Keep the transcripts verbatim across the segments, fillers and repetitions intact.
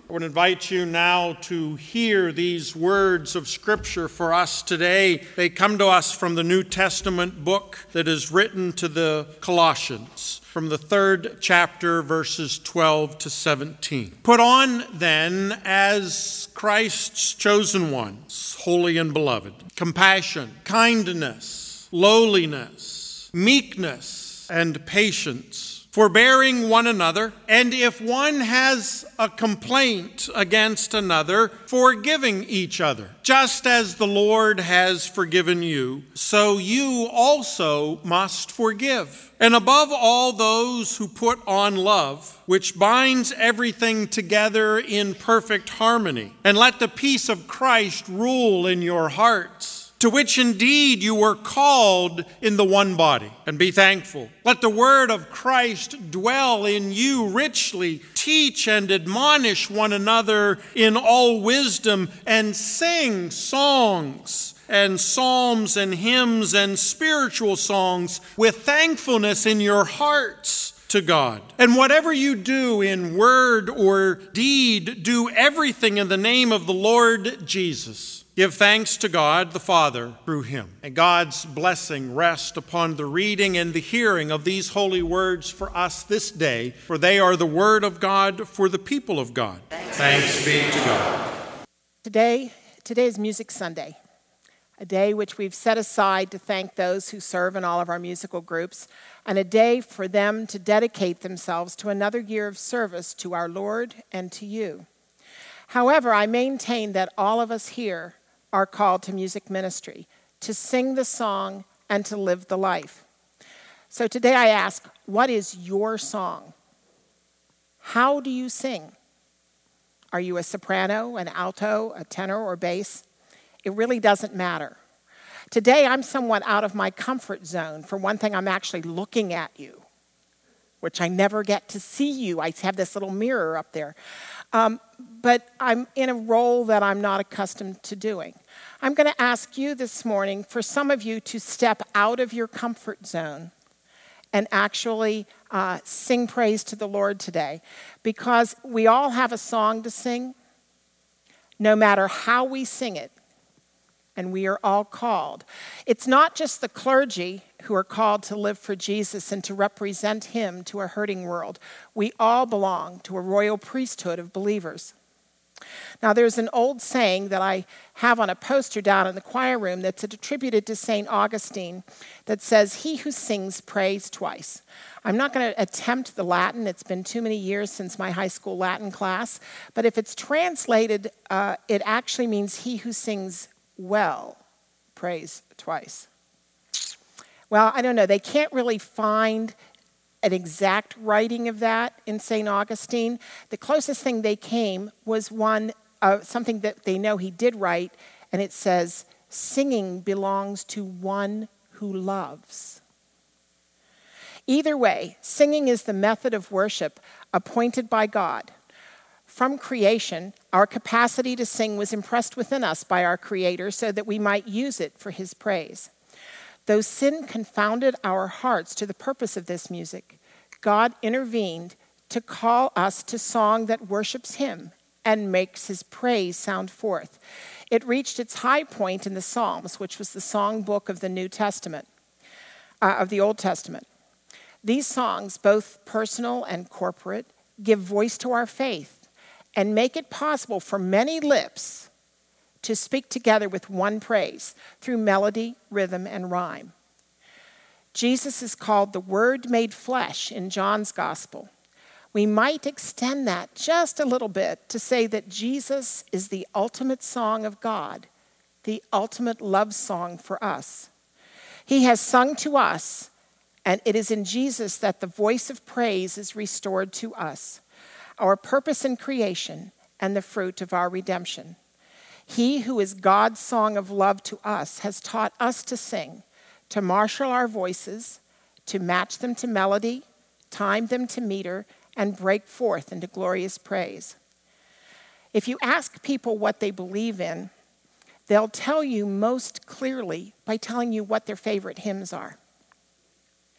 I would invite you now to hear these words of Scripture for us today. They come to us from the New Testament book that is written to the Colossians, from the third chapter, verses twelve to seventeen. Put on, then, as Christ's chosen ones, holy and beloved, compassion, kindness, lowliness, meekness, and patience, forbearing one another, and if one has a complaint against another, forgiving each other. Just as the Lord has forgiven you, so you also must forgive. And above all, those who put on love, which binds everything together in perfect harmony. And let the peace of Christ rule in your hearts, to which indeed you were called in the one body, and be thankful. Let the word of Christ dwell in you richly. Teach and admonish one another in all wisdom, and sing songs and psalms and hymns and spiritual songs with thankfulness in your hearts to God. And whatever you do in word or deed, do everything in the name of the Lord Jesus. Give thanks to God the Father through him. And God's blessing rest upon the reading and the hearing of these holy words for us this day, for they are the word of God for the people of God. Thanks, Thanks be to God. Today, today is Music Sunday, a day which we've set aside to thank those who serve in all of our musical groups, and a day for them to dedicate themselves to another year of service to our Lord and to you. However, I maintain that all of us here are called to music ministry, to sing the song and to live the life. So today I ask, what is your song? How do you sing? Are you a soprano, an alto, a tenor, or bass? It really doesn't matter. Today I'm somewhat out of my comfort zone. For one thing, I'm actually looking at you, which I never get to see you. I have this little mirror up there. Um, but I'm in a role that I'm not accustomed to doing. I'm going to ask you this morning, for some of you, to step out of your comfort zone and actually uh, sing praise to the Lord today, because we all have a song to sing, no matter how we sing it, and we are all called. It's not just the clergy who are called to live for Jesus and to represent him to a hurting world. We all belong to a royal priesthood of believers. Now, there's an old saying that I have on a poster down in the choir room that's attributed to Saint Augustine that says, "He who sings prays twice." I'm not going to attempt the Latin. It's been too many years since my high school Latin class. But if it's translated, uh, it actually means he who sings well prays twice. Well, I don't know. They can't really find an exact writing of that in Saint Augustine. The closest thing they came was one, uh, something that they know he did write, and it says, "Singing belongs to one who loves." Either way, singing is the method of worship appointed by God. From creation, our capacity to sing was impressed within us by our Creator so that we might use it for his praise. Though sin confounded our hearts to the purpose of this music, God intervened to call us to song that worships him and makes his praise sound forth. It reached its high point in the Psalms, which was the song book of the New Testament, uh, of the Old Testament. These songs, both personal and corporate, give voice to our faith and make it possible for many lips to speak together with one praise through melody, rhythm, and rhyme. Jesus is called the Word made flesh in John's Gospel. We might extend that just a little bit to say that Jesus is the ultimate song of God, the ultimate love song for us. He has sung to us, and it is in Jesus that the voice of praise is restored to us, our purpose in creation and the fruit of our redemption. He who is God's song of love to us has taught us to sing, to marshal our voices, to match them to melody, time them to meter, and break forth into glorious praise. If you ask people what they believe in, they'll tell you most clearly by telling you what their favorite hymns are.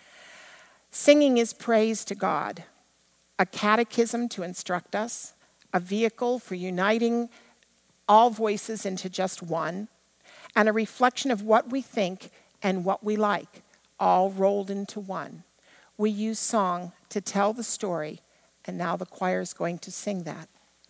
Singing is praise to God, a catechism to instruct us, a vehicle for uniting all voices into just one, and a reflection of what we think and what we like, all rolled into one. We use song to tell the story, and now the choir is going to sing that.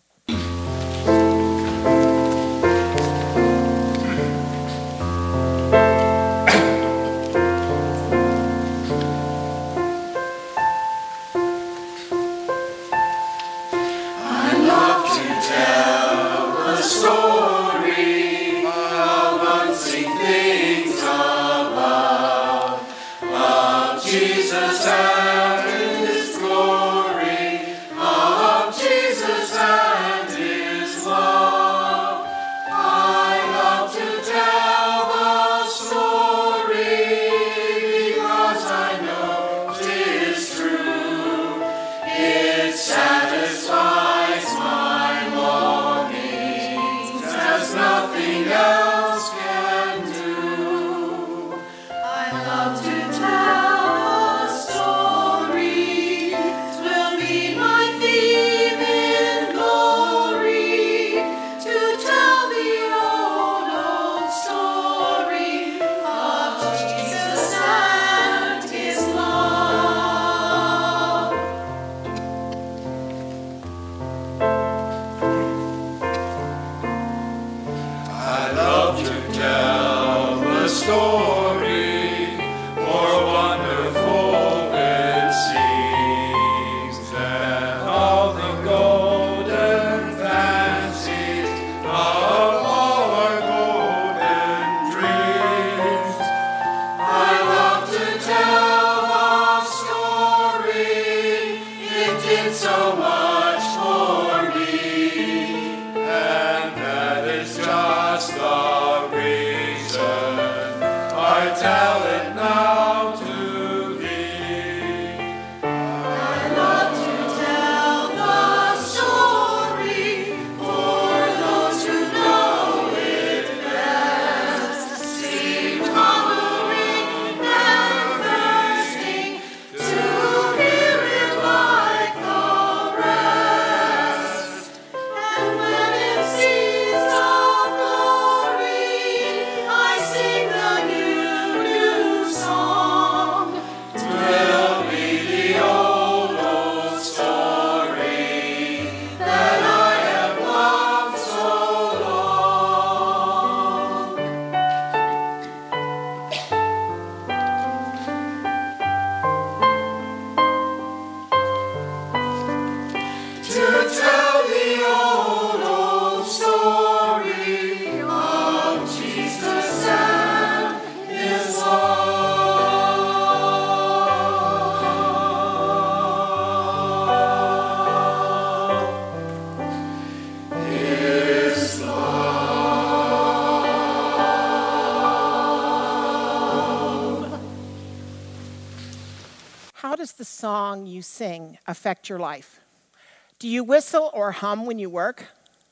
How does the song you sing affect your life? Do you whistle or hum when you work?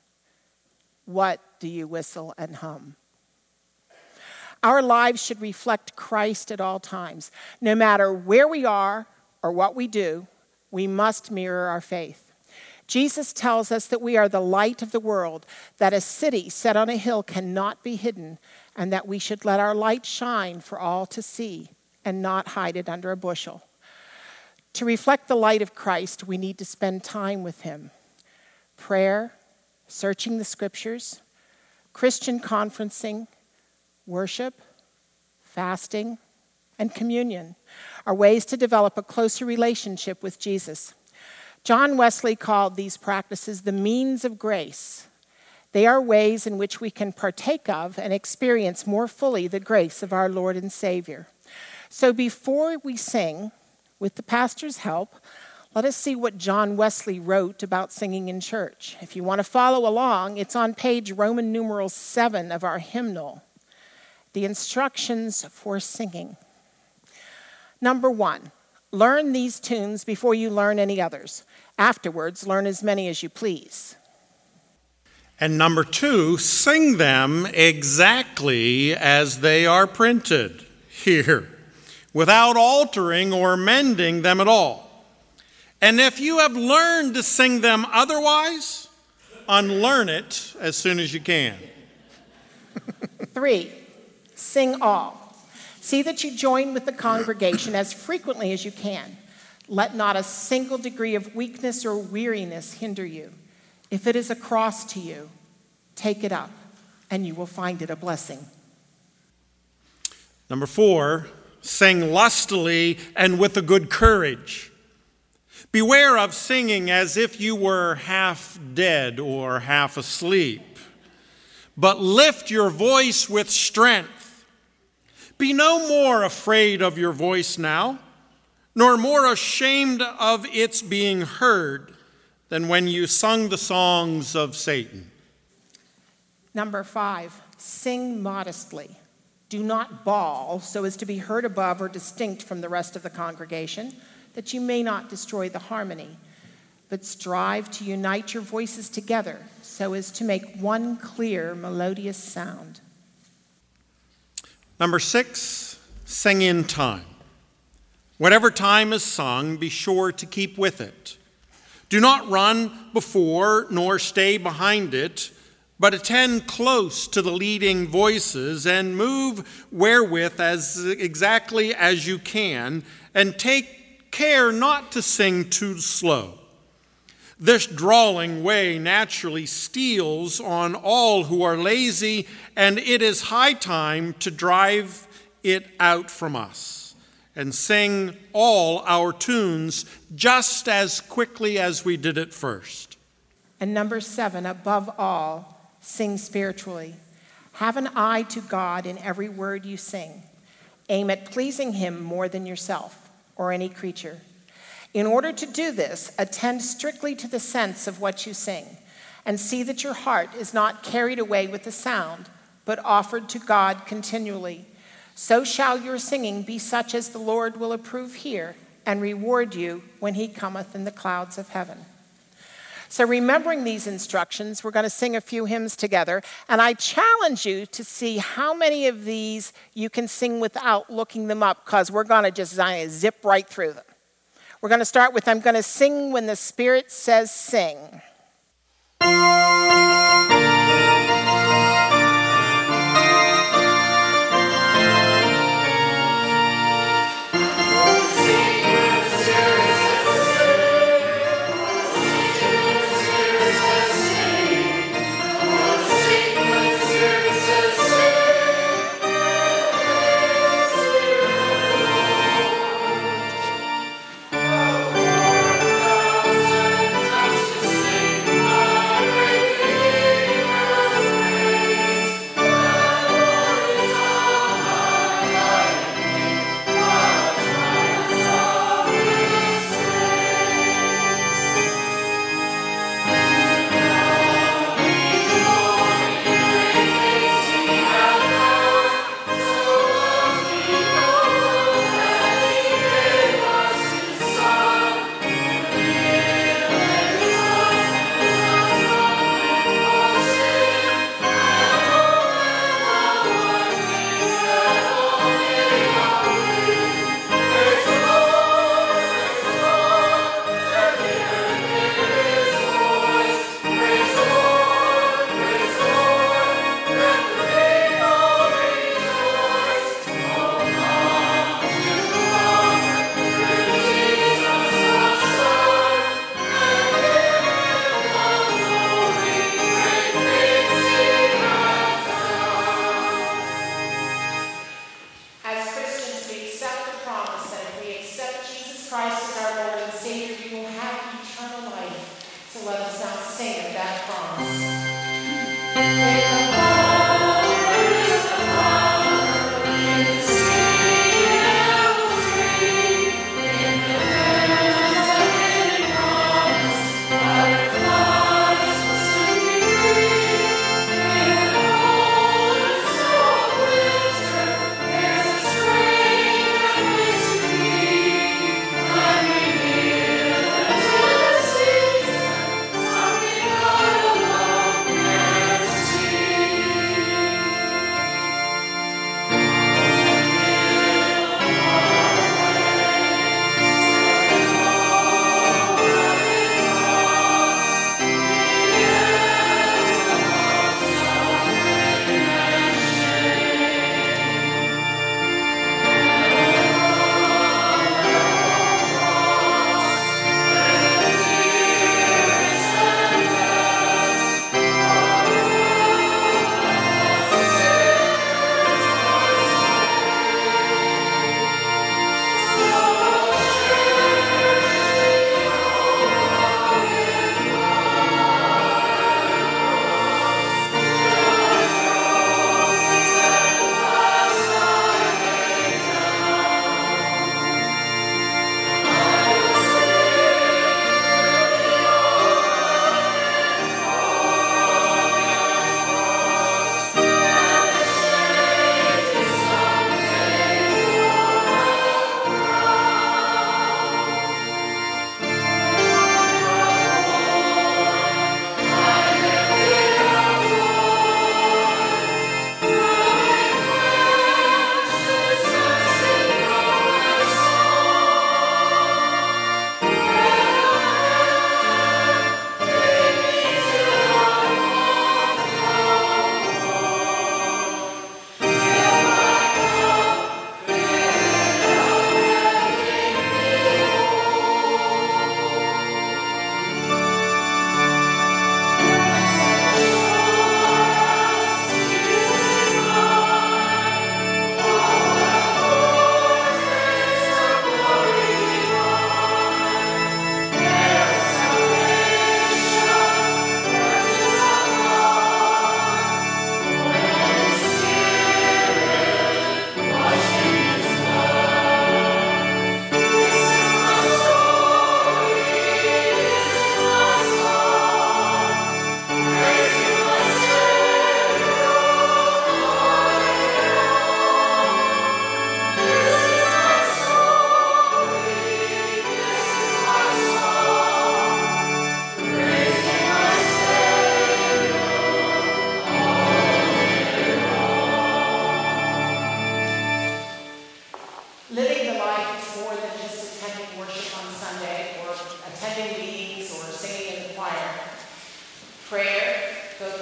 What do you whistle and hum? Our lives should reflect Christ at all times. No matter where we are or what we do, we must mirror our faith. Jesus tells us that we are the light of the world, that a city set on a hill cannot be hidden, and that we should let our light shine for all to see and not hide it under a bushel. To reflect the light of Christ, we need to spend time with him. Prayer, searching the scriptures, Christian conferencing, worship, fasting, and communion are ways to develop a closer relationship with Jesus. John Wesley called these practices the means of grace. They are ways in which we can partake of and experience more fully the grace of our Lord and Savior. So before we sing, with the pastor's help, let us see what John Wesley wrote about singing in church. If you want to follow along, it's on page Roman numeral seven of our hymnal. The instructions for singing. Number one, learn these tunes before you learn any others. Afterwards, learn as many as you please. And number two, sing them exactly as they are printed here, without altering or mending them at all. And if you have learned to sing them otherwise, unlearn it as soon as you can. Three, sing all. See that you join with the congregation as frequently as you can. Let not a single degree of weakness or weariness hinder you. If it is a cross to you, take it up, and you will find it a blessing. Number four, sing lustily and with a good courage. Beware of singing as if you were half dead or half asleep, but lift your voice with strength. Be no more afraid of your voice now, nor more ashamed of its being heard than when you sung the songs of Satan. Number five, sing modestly. Do not bawl so as to be heard above or distinct from the rest of the congregation, that you may not destroy the harmony, but strive to unite your voices together so as to make one clear, melodious sound. Number six, sing in time. Whatever time is sung, be sure to keep with it. Do not run before nor stay behind it, but attend close to the leading voices and move wherewith as exactly as you can, and take care not to sing too slow. This drawling way naturally steals on all who are lazy, and it is high time to drive it out from us and sing all our tunes just as quickly as we did it first. And number seven, above all, sing spiritually. Have an eye to God in every word you sing. Aim at pleasing him more than yourself or any creature. In order to do this, attend strictly to the sense of what you sing, and see that your heart is not carried away with the sound, but offered to God continually. So shall your singing be such as the Lord will approve here and reward you when he cometh in the clouds of heaven. So remembering these instructions, we're going to sing a few hymns together, and I challenge you to see how many of these you can sing without looking them up, because we're going to just zip right through them. We're going to start with, I'm going to sing when the Spirit says sing.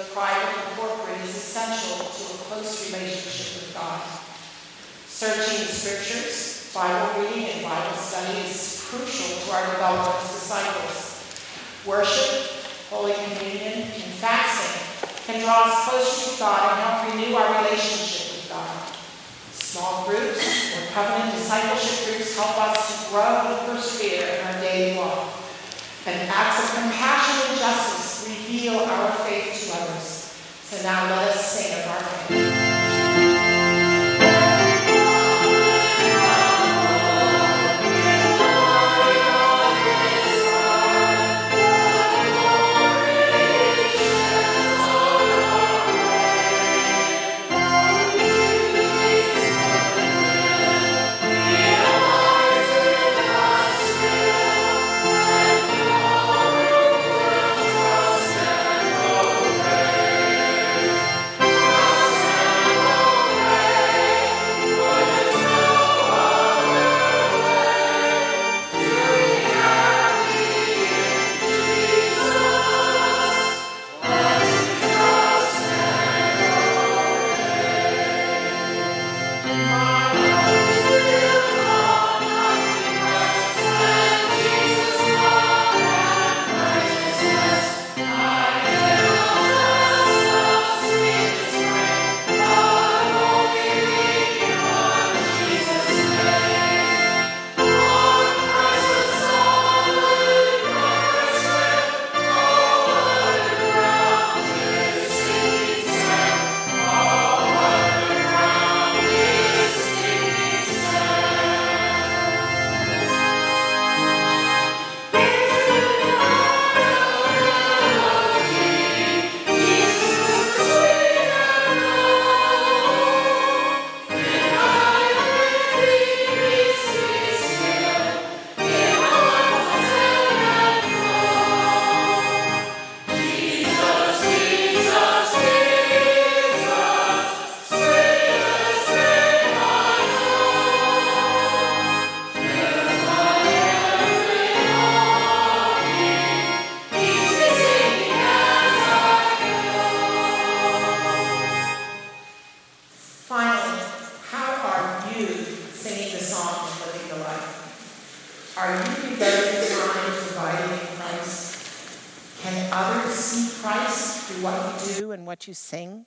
private and corporate, is essential to a close relationship with God. Searching the scriptures, Bible reading, and Bible study is crucial to our development as disciples. Worship, Holy Communion, and fasting can draw us closer to God and help renew our relationship with God. Small groups or covenant discipleship groups help us to grow and persevere in our daily walk. And acts of compassion and justice reveal our faith to others. So now let us sing of our faith. Are you devoting time to abiding in Christ? Can others see Christ through what you do and what you sing?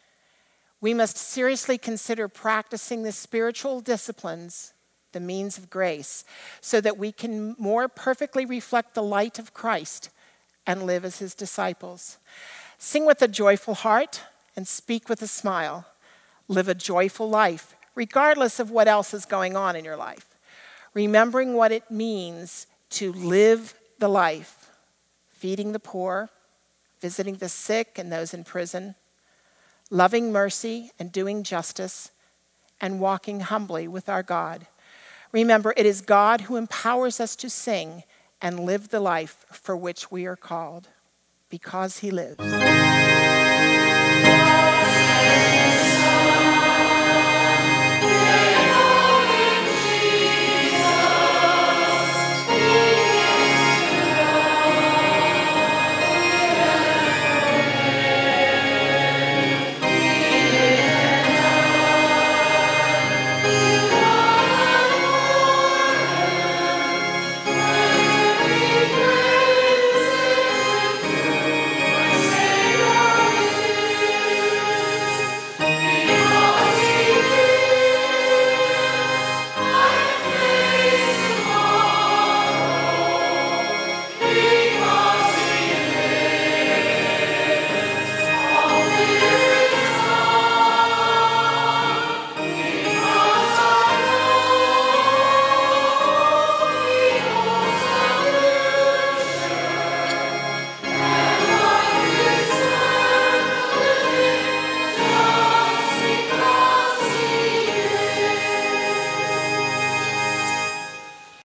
We must seriously consider practicing the spiritual disciplines, the means of grace, so that we can more perfectly reflect the light of Christ and live as his disciples. Sing with a joyful heart and speak with a smile. Live a joyful life, regardless of what else is going on in your life. Remembering what it means to live the life, feeding the poor, visiting the sick and those in prison, loving mercy and doing justice, and walking humbly with our God. Remember, it is God who empowers us to sing and live the life for which we are called, because he lives.